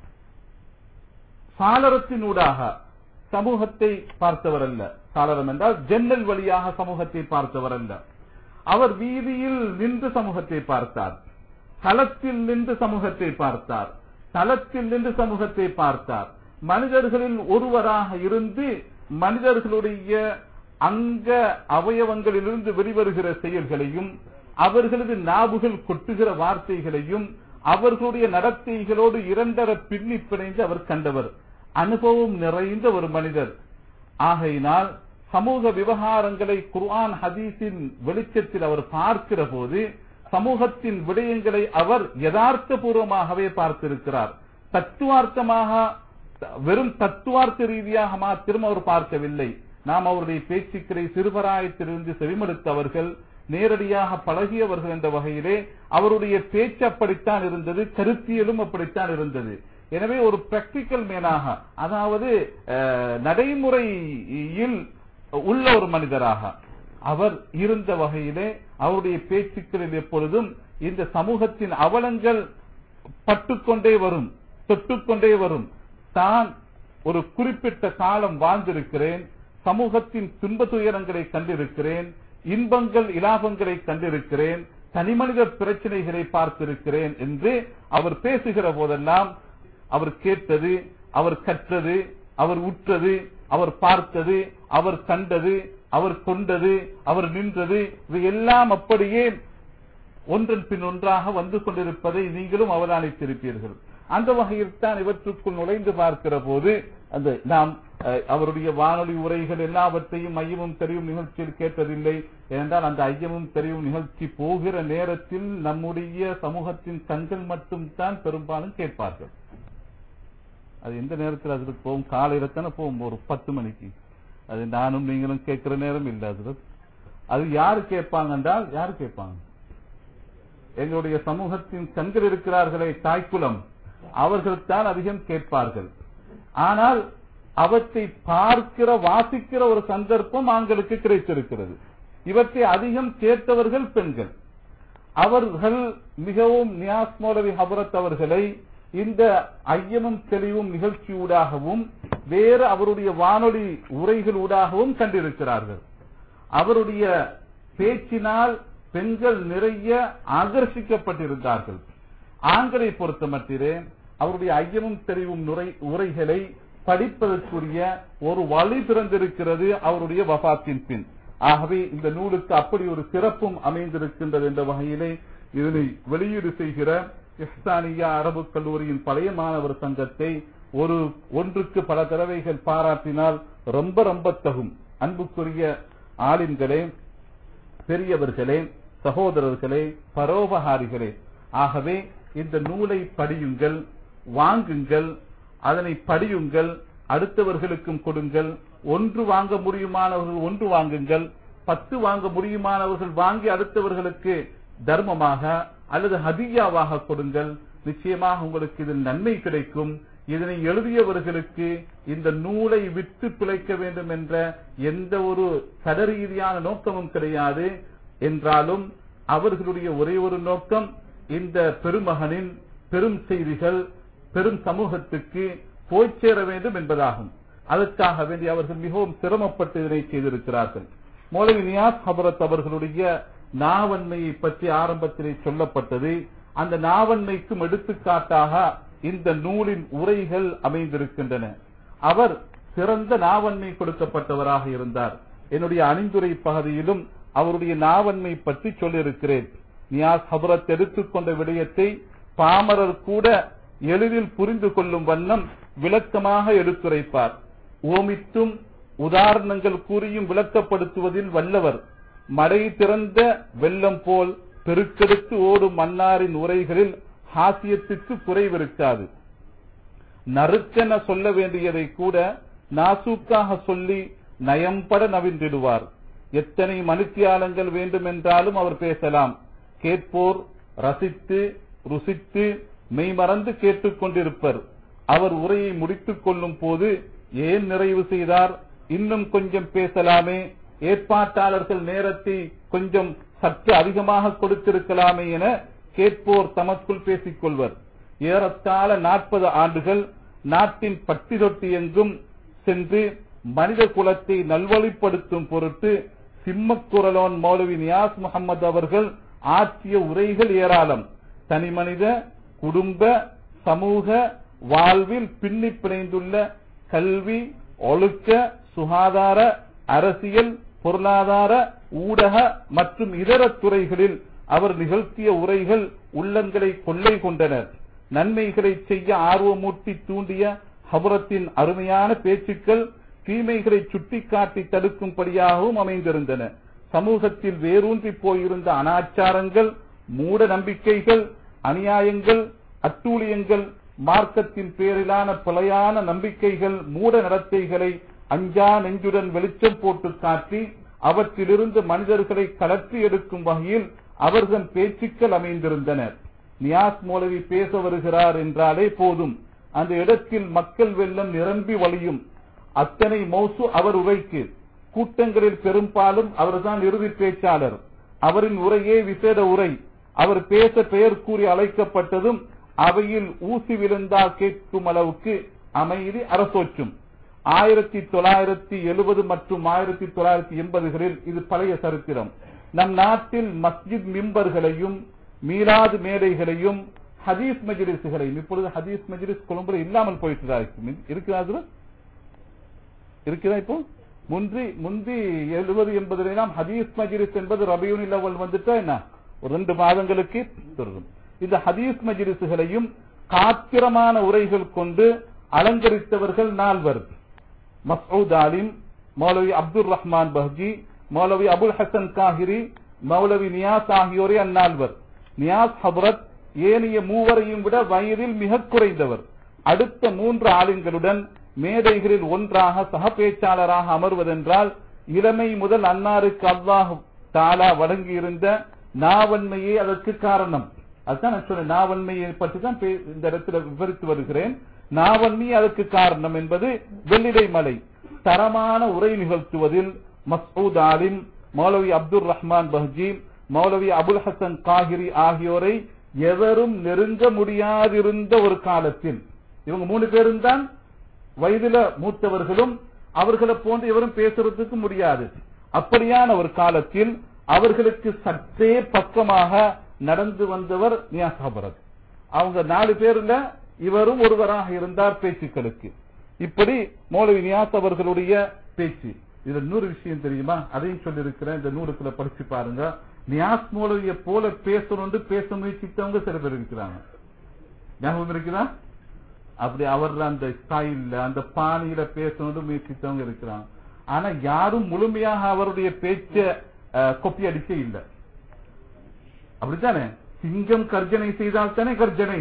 சாளரத்தினூடாக சமூகத்தை பார்த்தவர் அல்ல. சாளரம் என்றால் ஜன்னல் வழியாக சமூகத்தை பார்த்தவர் அல்ல. அவர் வீதியில் நின்று சமூகத்தை பார்த்தார், களத்தில் நின்று சமூகத்தை பார்த்தார், தளத்தில் நின்று சமூகத்தை பார்த்தார். மனிதர்களில் ஒருவராக இருந்து மனிதர்களுடைய அங்க அவயவங்களிலிருந்து வெளிவருகிற செயல்களையும், அவர்களது நாவுகள் கொட்டுகிற வார்த்தைகளையும், அவர்களுடைய நடத்தைகளோடு இரண்டர பின்னி பிணைந்து அவர் கண்டவர். அனுபவம் நிறைந்த ஒரு மனிதர். ஆகையினால் சமூக விவகாரங்களை குர்ஆன் ஹதீஸின் வெளிச்சத்தில் அவர் பார்க்கிற போது சமூகத்தின் விடயங்களை அவர் யதார்த்த பூர்வமாகவே பார்த்திருக்கிறார். தத்துவார்த்தமாக, வெறும் தத்துவார்த்த ரீதியாக மாத்திரம் அவர் பார்க்கவில்லை. நாம் அவருடைய பேச்சுக்களை சிறுபராயத்திலிருந்து செவிமடுத்தவர்கள், நேரடியாக பழகியவர்கள் என்ற வகையிலே அவருடைய பேச்சு அப்படித்தான் இருந்தது, கருத்தியலும் அப்படித்தான் இருந்தது. எனவே ஒரு பிராக்டிக்கல் மேனாக, அதாவது நடைமுறையில் உள்ள ஒரு மனிதராக அவர் இருந்த வகையிலே அவருடைய பேச்சுக்களில் எப்பொழுதும் இந்த சமூகத்தின் அவலங்கள் பட்டுக்கொண்டே வரும், தொட்டுக்கொண்டே வரும். தான் ஒரு குறிப்பிட்ட காலம் வாழ்ந்திருக்கிறேன், சமூகத்தின் துன்ப துயரங்களை கண்டிருக்கிறேன், இன்பங்கள் இலாபங்களை கண்டிருக்கிறேன், தனிமனித பிரச்சனைகளை பார்த்திருக்கிறேன் என்று அவர் பேசுகிற போதெல்லாம் அவர் கேட்டது, அவர் கற்றது, அவர் உற்றது, அவர் பார்த்தது, அவர் கண்டது, அவர் கொண்டது, அவர் நின்றது, இவை எல்லாம் அப்படியே ஒன்றன் பின் ஒன்றாக வந்து கொண்டிருப்பதை நீங்களும் அவதானித்திருப்பீர்கள். அந்த வகையில் தான் இவற்றுக்குள் நுழைந்து பார்க்கிற போது அந்த நாம் அவருடைய வானொலி உரைகள் எல்லாவற்றையும் ஐயமும் தெரியும் நிகழ்ச்சியில் கேட்டதில்லை. ஏனென்றால் அந்த ஐயமும் தெரியும் நிகழ்ச்சி போகிற நேரத்தில் நம்முடைய சமூகத்தின் கண்கள் மட்டும் தான் பெரும்பாலும் கேட்பார்கள். அது எந்த நேரத்தில் அதுக்கு போகும், காலையில தானே போகும், ஒரு 10 மணிக்கு. அது நானும் நீங்களும் கேட்கிற நேரம் இல்லை. அது யாரு கேட்பாங்க என்றால், யாரு கேட்பாங்க, எங்களுடைய சமூகத்தின் கண்கள் இருக்கிறார்களே தாய்க்குலம், அவர்கள் தான் அதிகம் கேட்பார்கள். ஆனால் அவற்றை பார்க்கிற வாசிக்கிற ஒரு சந்தர்ப்பம் ஆண்களுக்கு கிடைத்திருக்கிறது. இவற்றை அதிகம் கேட்டவர்கள் பெண்கள். அவர்கள் மிகவும் நியாஸ் மௌலவி ஹபரத் அவர்களை இந்த ஐயமும் தெளிவும் நிகழ்ச்சியூடாகவும் வேறு அவருடைய வானொலி உரைகளூடாகவும் கண்டிருக்கிறார்கள். அவருடைய பேச்சினால் பெண்கள் நிறைய ஆகர்ஷிக்கப்பட்டிருந்தார்கள். ஆண்களை பொறுத்த மட்டிலே அவருடைய ஐயமும் தெளிவும் உரைகளை படிப்பதற்குரிய ஒரு வழி பிறந்திருக்கிறது அவருடைய வஃபாத்தின் பின். ஆகவே இந்த நூலுக்கு அப்படி ஒரு சிறப்பும் அமைந்திருக்கின்றது என்ற வகையிலே இதனை வெளியீடு செய்கிற இஹ்சானியா அரபு கல்லூரியின் பழைய மாணவர் சங்கத்தை ஒன்றுக்கு பல தடவைகள் பாராட்டினால் ரொம்ப ரொம்ப தகும். அன்புக்குரிய ஆலிம்களே, பெரியவர்களே, சகோதரர்களே, பரோபகாரிகளே, ஆகவே இந்த நூலை படியுங்கள், வாங்குங்கள், அதனை படியுங்கள், அடுத்தவர்களுக்கும் கொடுங்கள். 1 வாங்க முடியுமானவர்கள் 1 வாங்குங்கள், 10 வாங்க முடியுமானவர்கள் வாங்கி அடுத்தவர்களுக்கு தர்மமாக அல்லது ஹதியாவாக கொடுங்கள். நிச்சயமாக உங்களுக்கு இதில் நன்மை கிடைக்கும். இதனை எழுதியவர்களுக்கு இந்த நூலை விட்டு பிழைக்க வேண்டும் என்ற எந்த ஒரு சடரீதியான நோக்கமும் கிடையாது. என்றாலும் அவர்களுடைய ஒரே ஒரு நோக்கம் இந்த பெருமகனின் பெரும் செய்திகள் பெரும் சமூகத்துக்கு போய் சேர வேண்டும் என்பதாகும். அதற்காக வேண்டி அவர்கள் மிகவும் சிரமப்பட்டு இதனை செய்திருக்கிறார்கள். மௌலவி நியாஸ் ஹபரத் அவர்களுடைய நாவன்மையை பற்றி ஆரம்பத்திலே சொல்லப்பட்டது. அந்த நாவன்மைக்கும் எடுத்துக்காட்டாக இந்த நூலின் உரைகள் அமைந்திருக்கின்றன. அவர் சிறந்த நாவன்மை கொடுக்கப்பட்டவராக இருந்தார். என்னுடைய அணிந்துரை பகுதியிலும் அவருடைய நாவன்மை பற்றி சொல்லியிருக்கிறேன். நியாஸ் ஹபரத் எடுத்துக்கொண்ட விடயத்தை பாமரர் கூட எளிதில் புரிந்து கொள்ளும் வண்ணம் விளக்கமாக எடுத்துரைப்பார். ஓமித்தும் உதாரணங்கள் கூறியும் விளக்கப்படுத்துவதில் வல்லவர். மடை திறந்த வெள்ளம் போல் பெருக்கெடுத்து ஓடும் மன்னாரின் உரைகளில் ஹாசியத்துக்கு குறைவிருக்காது. நறுக்கென சொல்ல வேண்டியதை கூட நாசூக்காக சொல்லி நயம்பட நவின்றிடுவார். எத்தனை மனுத்தியாலங்கள் வேண்டுமென்றாலும் அவர் பேசலாம். கேட்போர் ரசித்து ருசித்து மெய்மறந்து கேட்டுக் கொண்டிருப்பர். அவர் உரையை முடித்துக் கொள்ளும் போது ஏன் நிறைவு செய்தார், இன்னும் கொஞ்சம் பேசலாமே, ஏற்பாட்டாளர்கள் நேரத்தை கொஞ்சம் சற்று அதிகமாக கொடுத்திருக்கலாமே என கேட்போர் தமக்குள் பேசிக் கொள்வர். ஏறத்தாழ 40 ஆண்டுகள் நாட்டின் பட்டி தொட்டி எங்கும் சென்று மனித குலத்தை நல்வழிப்படுத்தும் பொருட்டு சிம்மக்குரலோன் மௌலவி நியாஸ் முகமது அவர்கள் ஆற்றிய உரைகள் ஏராளம். தனி மனித குடும்ப சமூக வாழ்வில் பின்னி பிணைந்துள்ள கல்வி, ஒழுக்க, சுகாதார, அரசியல், பொருளாதார, ஊடக மற்றும் இதர துறைகளில் அவர் நிகழ்த்திய உரைகள் உள்ளங்களை கொள்ளை கொண்டனர். நன்மைகளை செய்ய ஆர்வமூட்டி தூண்டிய ஹபரத்தின் அருமையான பேச்சுக்கள் தீமைகளை சுட்டிக்காட்டி தடுக்கும்படியாகவும் அமைந்திருந்தன. சமூகத்தில் வேரூன்றி போயிருந்த அனாச்சாரங்கள், மூட நம்பிக்கைகள், அநியாயங்கள், அட்டூழியங்கள், மார்க்கத்தின் பேரிலான பிழையான நம்பிக்கைகள், மூட நடத்தைகளை அஞ்சா நெஞ்சுடன் வெளிச்சம் போட்டு காட்டி அவற்றிலிருந்து மனிதர்களை கலற்றி எடுக்கும் வகையில் அவர்கள் பேச்சுக்கள் அமைந்திருந்தனர். நியாஸ் மௌலவி பேச வருகிறார் என்றாலே போதும், அந்த இடத்தில் மக்கள் வெள்ளம் நிரம்பி வழியும். அத்தனை மௌசு அவர் உரைக்கு. கூட்டங்களில் பெரும்பாலும் அவர்தான் இறுதி பேச்சாளர். அவரின் உரையே விசேட உரை. அவர் பேச பெயர் கூறி அழைக்கப்பட்டதும் அவையில் ஊசி விழுந்தால் கேட்கும் அளவுக்கு அமைதி அரசோச்சும். 1970 மற்றும் 1980களில் இது பழைய சரித்திரம். நம் நாட்டில் மஸ்ஜித் மிம்பர்களையும் மீலாது மேடைகளையும் ஹதீஸ் மஜ்லிஸ்களையும், இப்பொழுது ஹதீஸ் மஜ்லிஸ் கொழும்புல இல்லாமல் போயிட்டு இருக்கிறார்கள். இருக்கிறா இப்போ முந்தி 70-80 ஹதீஸ் மஜ்லிஸ் என்பது ரபியுல் அவ்வல் வந்துட்டா என்ன ஒரு 2 மாதங்களுக்கு தொடரும். இந்த ஹதீஸ் மஜ்லிஸ்களையும் காத்திரமான உரைகள் கொண்டு அலங்கரித்தவர்கள் 4. மஸ்ஊத் ஆலிம், மௌலவி அப்துல் ரஹ்மான் பஹ்ஜி, மௌலவி அபுல் ஹசன் காஹிரி, மௌலவி நியாஸ் ஆகியோரே அந்நால்வர். நியாஸ் ஹபரத் ஏனைய 3வரையும் விட வயதில் மிக குறைந்தவர். அடுத்த 3 ஆலிம்களுடன் மேடைகளில் ஒன்றாக சக பேச்சாளராக அமர்வதென்றால் இளமை முதல் அன்னாருக்கு அல்லாஹ் தஆலா வழங்கியிருந்த நாவன்மையே அதற்கு காரணம். அதுதான் நான் சொன்னேன், நாவன்மையை பற்றி தான் இந்த இடத்துல விவரித்து வருகிறேன். நாவன்மை அதற்கு காரணம் என்பது வெள்ளிடை மலை. தரமான உரை நிகழ்த்துவதில் மஸ்ஊத் ஆலிம், மௌலவி அப்துல் ரஹ்மான் பஹ்ஜி, மௌலவி அபுல் ஹசன் காஹிரி ஆகியோரை எவரும் நெருங்க முடியாதிருந்த ஒரு காலத்தில், இவங்க 3 பேரும் தான் வயதில மூத்தவர்களும், அவர்களை போன்று எவரும் பேசுறதுக்கு முடியாது. அப்படியான ஒரு காலத்தில் அவர்களுக்கு சற்றே பக்கமாக நடந்து வந்தவர் நியாஸ் ஹபரத். அவங்க 4 பேர்ல இவரும் ஒருவராக இருந்தார் பேச்சுக்களுக்கு. இப்படி மௌலவி நியாஸ் அவர்களுடைய பேச்சு. இதுல இன்னொரு விஷயம் தெரியுமா, அதையும் சொல்லி இருக்கிறேன், இந்த நூலுக்குள்ள படிச்சு பாருங்க. நியாஸ் மௌலவிய போல பேசணும்னு பேச முயற்சித்தவங்க சில பேர் இருக்கிறாங்க. ஞாபகம் இருக்குதா? அப்படி அவர் அந்த ஸ்டைல்ல அந்த பாணியில பேசணும்னு முயற்சித்தவங்க இருக்கிறாங்க. ஆனா யாரும் முழுமையாக அவருடைய பேச்ச கொப்பி அடிக்க இல்லை. அப்படித்தானே? சிங்கம் கர்ஜனை செய்தால் தானே கர்ஜனை,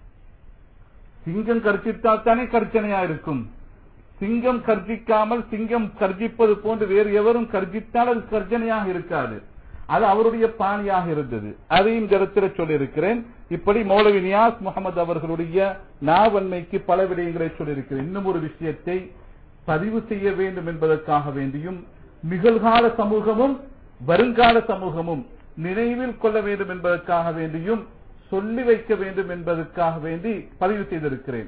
சிங்கம் கர்ஜித்தால் தானே கர்ஜனையா இருக்கும். சிங்கம் கர்ஜிக்காமல் சிங்கம் கர்ஜிப்பது போன்று வேறு எவரும் கர்ஜித்தால் அது கர்ஜனையாக இருக்காது. அது அவருடைய பாணியாக இருந்தது. அதையும் இடத்துல சொல்லியிருக்கிறேன். இப்படி மௌலவி நியாஸ் முகமது அவர்களுடைய நாவன்மைக்கு பல விடயங்களை சொல்லியிருக்கிறேன். இன்னும் ஒரு விஷயத்தை பதிவு செய்ய வேண்டும் என்பதற்காக வேண்டியும், நிகழ்கால சமூகமும் வருங்கால சமூகமும் நினைவில் கொள்ள வேண்டும் என்பதற்காக வேண்டியும் சொல்லி வைக்க வேண்டும் என்பதற்காக வேண்டி பதிவு செய்திருக்கிறேன்.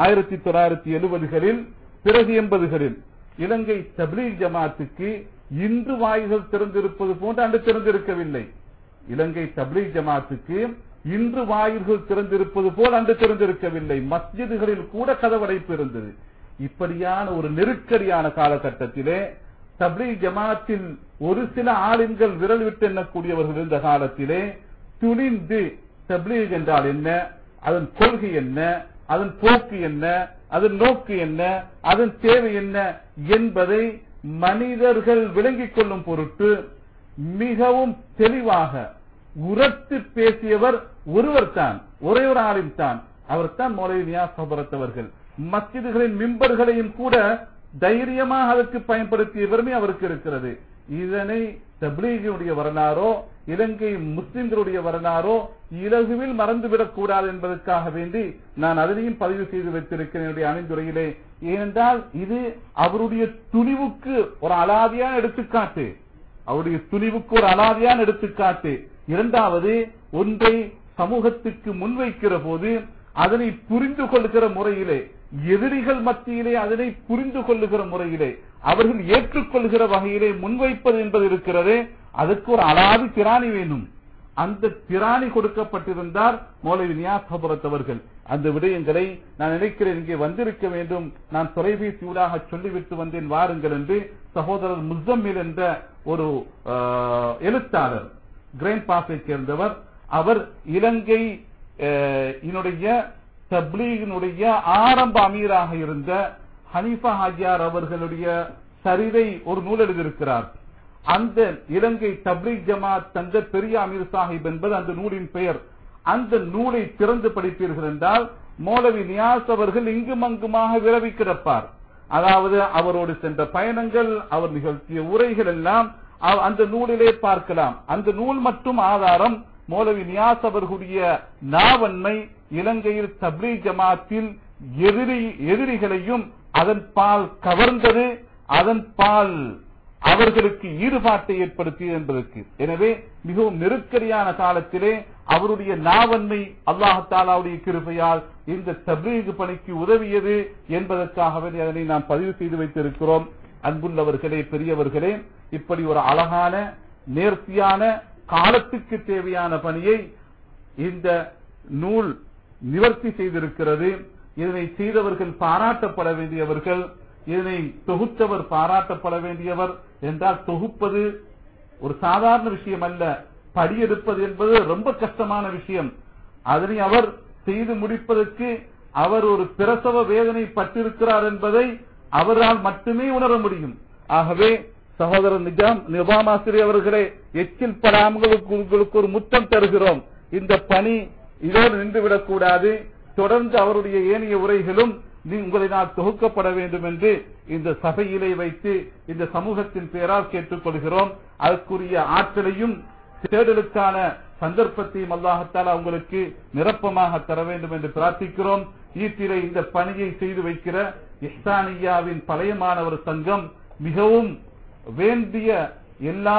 1970களில் பிறகு 80களில் இலங்கை தப்லீக் ஜமாத்துக்கு இன்று வாய்கள் திறந்திருப்பது போன்று அன்று திறந்திருக்கவில்லை. இலங்கை தப்லீக் ஜமாத்துக்கு இன்று வாயில்கள் திறந்திருப்பது போல் அன்று திறந்திருக்கவில்லை. மஸ்ஜிதுகளில் கூட கதவடைப்பு இருந்தது. இப்படியான ஒரு நெருக்கடியான காலகட்டத்திலே தப்லீக் ஜமாத்தில் ஒரு சில ஆளுங்கள் விரல் விட்டு எண்ணக்கூடியவர்கள் இருந்த காலத்திலே துணிந்து தப்லீக் என்றால் என்ன, அதன் கொள்கை என்ன, அதன் போக்கு என்ன, அதன் நோக்கு என்ன, அதன் தேவை என்ன என்பதை மனிதர்கள் விளங்கிக் கொள்ளும் பொருட்டு மிகவும் தெளிவாக உரத்து பேசியவர் ஒருவர் தான், ஒரே ஒரு ஆளும் தான். அவர் தான் மௌலவி நியாஸ் ஹபரத் அவர்கள். மஸ்ஜிதுகளின் மிம்பர்களையும் கூட தைரியமாக அதற்கு பயன்படுத்திய பெருமை அவருக்கு இருக்கிறது. இதனை தப்லீகினுடைய வரலாறோ இலங்கை முஸ்லிம்களுடைய வரலாறோ இலகுவில் மறந்துவிடக் கூடாது என்பதற்காக வேண்டி நான் அதனையும் பதிவு செய்து வைத்திருக்கிறேன் என்னுடைய அணிந்துரையிலே. ஏனென்றால் இது அவருடைய துணிவுக்கு ஒரு அலாதியான எடுத்துக்காட்டு, அவருடைய துணிவுக்கு ஒரு அலாதியான எடுத்துக்காட்டு. இரண்டாவது, ஒன்றை சமூகத்துக்கு முன்வைக்கிற போது அதனை புரிந்து கொள்கிற முறையிலே, எதிரிகள் மத்தியிலே அதனை புரிந்து கொள்ளுகிற முறையிலே, அவர்கள் ஏற்றுக்கொள்கிற வகையிலே முன்வைப்பது என்பது இருக்கிறதே, அதற்கு ஒரு அலாதி திராணி வேணும். அந்த திராணி கொடுக்கப்பட்டிருந்தார் மௌலவி நியாஸ் ஹபரத் அவர்கள். அந்த விடயங்களை நான் நினைக்கிறேன் இங்கே வந்திருக்க வேண்டும். நான் தொலைபேசி ஊடாக சொல்லிவிட்டு வந்தேன், வாருங்கள் என்று. சகோதரர் முஸ்ஸம்மில் என்ற ஒரு எழுத்தாளர், கிரைன் பாஸை சேர்ந்தவர், அவர் இலங்கை தப்லீகினுடைய ஆரம்ப அமீராக இருந்த ஹனீஃபா ஹாஜியார் அவர்களுடைய சரிதை ஒரு நூல் எழுதியிருக்கிறார். அந்த இலங்கை தப்லீக் ஜமாத் தந்த பெரிய அமீர் சாஹிப் என்பது அந்த நூலின் பெயர். அந்த நூலை திறந்து படிப்பீர்கள் என்றால் மௌலவி நியாஸ் அவர்கள் இங்கும் அங்குமாக விரவி கிடப்பார். அதாவது அவரோடு சென்ற பயணங்கள், அவர் நிகழ்த்திய உரைகள் எல்லாம் அந்த நூலிலே பார்க்கலாம். அந்த நூல் மட்டும் ஆதாரம். மௌலவி நியாஸ் அவர்களுடைய நாவன்மை இலங்கையில் தப்லீக் ஜமாத்தில் எதிரிகளையும் அதன் பால் கவர்ந்தது, அதன் பால் அவர்களுக்கு ஈடுபாட்டை ஏற்படுத்தியது என்பதற்கு. எனவே மிகவும் நெருக்கடியான காலத்திலே அவருடைய நாவன்மை அல்லாஹ் தஆலாவுடைய கிருபையால் இந்த தப்லீக் பணிக்கு உதவியது என்பதற்காகவே அதனை நாம் பதிவு செய்து வைத்திருக்கிறோம். அன்புள்ளவர்களே, பெரியவர்களே, இப்படி ஒரு அழகான நேர்த்தியான காலத்துக்கு தேவையான பணியை இந்த நூல் நிவர்த்தி செய்திருக்கிறது. இதனை செய்தவர்கள் பாராட்டப்பட வேண்டியவர்கள், இதனை தொகுத்தவர் பாராட்டப்பட வேண்டியவர். என்றால் தொகுப்பது ஒரு சாதாரண விஷயம் அல்ல, படியெடுப்பது என்பது ரொம்ப கஷ்டமான விஷயம். அதனை அவர் செய்து முடிப்பதற்கு அவர் ஒரு பிரசவ வேதனை பட்டிருக்கிறார் என்பதை அவரால் மட்டுமே உணர முடியும். ஆகவே சகோதரர் நிஜாம் ஆசிரியர் அவர்களே, எச்சில் படாமங்களுக்கு உங்களுக்கு ஒரு முத்தம் தருகிறோம். இந்த பணி இதோடு நின்றுவிடக் கூடாது. தொடர்ந்து அவருடைய ஏனைய உரைகளும் உங்களை நான் தொகுக்கப்பட வேண்டும் என்று இந்த சபையிலே வைத்து இந்த சமூகத்தின் பெயரால் கேட்டுக்கொள்கிறோம். அதற்குரிய ஆற்றலையும் தேடலுக்கான சந்தர்ப்பத்தையும் அல்லாஹ்தாலா உங்களுக்கு நிரப்பமாக தர வேண்டும் என்று பிரார்த்திக்கிறோம். ஈட்டிலே இந்த பணியை செய்து வைக்கிற இஹ்சானியாவின் பழைய மாணவர் சங்கம் மிகவும் வேண்டிய எல்லா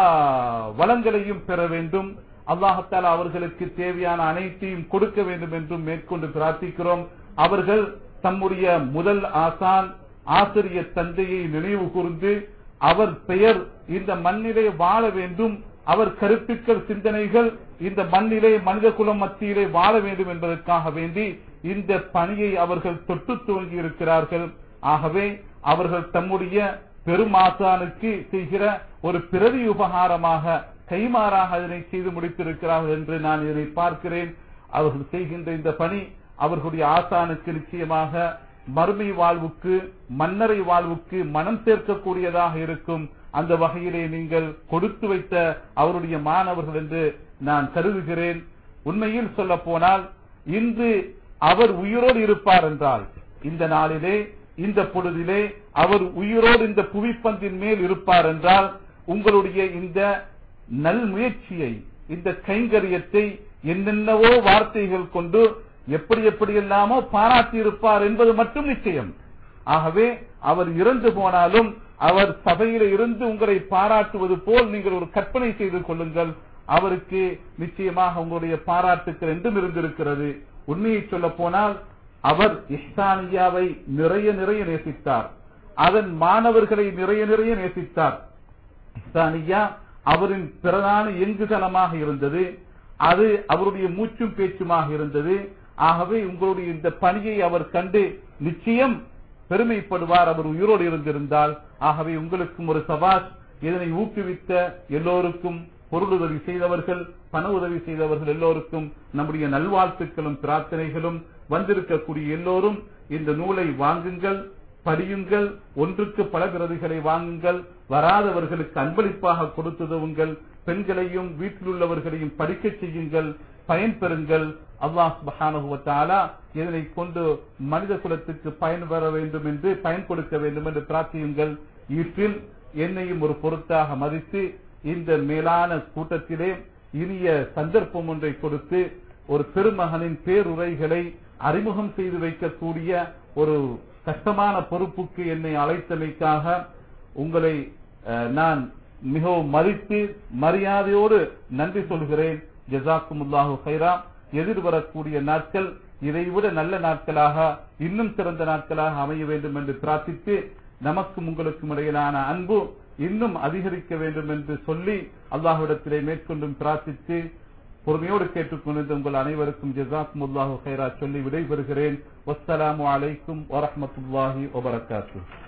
வளங்களையும் பெற வேண்டும். அல்லாஹ்தாலா அவர்களுக்கு தேவையான அனைத்தையும் கொடுக்க வேண்டும் என்றும் மேற்கொண்டு பிரார்த்திக்கிறோம். அவர்கள் தம்முடைய முதல் ஆசான் ஆசிரியர் தந்தையை நினைவு கூர்ந்து அவர் பெயர் இந்த மண்ணிலே வாழ வேண்டும், அவர் கருத்துக்கள் சிந்தனைகள் இந்த மண்ணிலே மனித குலம் மத்தியிலே வாழ வேண்டும் என்பதற்காக வேண்டி இந்த பணியை அவர்கள் தொட்டு துவங்கி இருக்கிறார்கள். ஆகவே அவர்கள் தம்முடைய பெருமாசானுக்கு செய்கிற ஒரு பிரதி உபகாரமாக கைமாறாக அதனை செய்து முடித்திருக்கிறார்கள் என்று நான் இதனை பார்க்கிறேன். அவர்கள் செய்கின்ற இந்த பணி அவர்களுடைய ஆசானுக்கு நிச்சயமாக மறுமை வாழ்வுக்கு மன்னரை வாழ்வுக்கு மனம் சேர்க்கக்கூடியதாக இருக்கும். அந்த வகையிலே நீங்கள் கொடுத்து வைத்த அவருடைய மாணவர்கள் என்று நான் கருதுகிறேன். உண்மையில் சொல்ல போனால் இன்று அவர் உயிரோடு இருப்பார் என்றால், இந்த நாளிலே இந்த பொழுதிலே அவர் உயிரோடு இந்த புவிப்பந்தின் மேல் இருப்பார் என்றால், உங்களுடைய இந்த நல் முயற்சியை இந்த கைங்கரியத்தை என்னென்னவோ வார்த்தைகள் கொண்டு எப்படி எப்படியெல்லாமோ பாராட்டி இருப்பார் என்பது மட்டும் நிச்சயம். ஆகவே அவர் இறந்து போனாலும் அவர் சபையில இருந்து உங்களை பாராட்டுவது போல் நீங்கள் ஒரு கற்பனை செய்து கொள்ளுங்கள். அவருக்கு நிச்சயமாக உங்களுடைய பாராட்டுக்கள் என்றும் இருந்திருக்கிறது. உண்மையை சொல்ல போனால் அவர் இஹ்சானியாவை நிறைய நிறைய நேசித்தார், அதன் மாணவர்களை நிறைய நிறைய நேசித்தார். இஹ்சானியா அவரின் பிரதான எங்குதனமாக இருந்தது, அது அவருடைய மூச்சும் பேச்சுமாக இருந்தது. ஆகவே உங்களுடைய இந்த பணியை அவர் கண்டு நிச்சயம் பெருமைப்படுவார் அவர் உயிரோடு இருந்திருந்தால். ஆகவே உங்களுக்கும் ஒரு சபாஷ். இதனை ஊக்குவித்த எல்லோருக்கும், பொருளுதவி செய்தவர்கள், பண உதவி செய்தவர்கள் எல்லோருக்கும் நம்முடைய நல்வாழ்த்துக்களும் பிரார்த்தனைகளும். வந்திருக்கக்கூடிய எல்லோரும் இந்த நூலை வாங்குங்கள், படியுங்கள், ஒன்றுக்கு பல பிரதிகளை வாங்குங்கள், வராதவர்களுக்கு அன்பளிப்பாக கொடுத்துதவுங்கள், பெண்களையும் வீட்டில் உள்ளவர்களையும் படிக்க செய்யுங்கள், பயன்பெறுங்கள். அல்லாஹ் சுப்ஹானஹு வ தஆலா இதனை கொண்டு மனித குலத்துக்கு பயன் பெற வேண்டும் என்று பயன் கொடுக்க வேண்டும் என்று பிரார்த்தியுங்கள். ஈட்டில் என்னையும் ஒரு பொருட்டாக மதித்து இந்த மேலான கூட்டத்திலே இனிய சந்தர்ப்பம் ஒன்றை கொடுத்து ஒரு பெருமகனின் பேருரைகளை அறிமுகம் செய்து வைக்கக்கூடிய ஒரு கஷ்டமான பொறுப்புக்கு என்னை அழைத்தமைக்காக உங்களை நான் மிகவும் மதித்து மரியாதையோடு நன்றி சொல்கிறேன். ஜஸாக்குமுல்லாஹு கைரா. எதிர்வரக்கூடிய நாட்கள் இதைவிட நல்ல நாட்களாக, இன்னும் சிறந்த நாட்களாக அமைய வேண்டும் என்று பிரார்த்தித்து, நமக்கும் உங்களுக்கும் இடையிலான அன்பு இன்னும் அதிகரிக்க வேண்டும் என்று சொல்லி அல்லாஹ்விடத்திலே மேற்கொண்டும் பிரார்த்தித்து பொறுமையோடு கேட்டுக்கொண்டு உங்கள் அனைவருக்கும் ஜஸாக்குமுல்லாஹு கைரா சொல்லி விடைபெறுகிறேன். வஸ்ஸலாமு அலைக்கும் வரஹ்மத்துல்லாஹி வபரகாத்துஹு.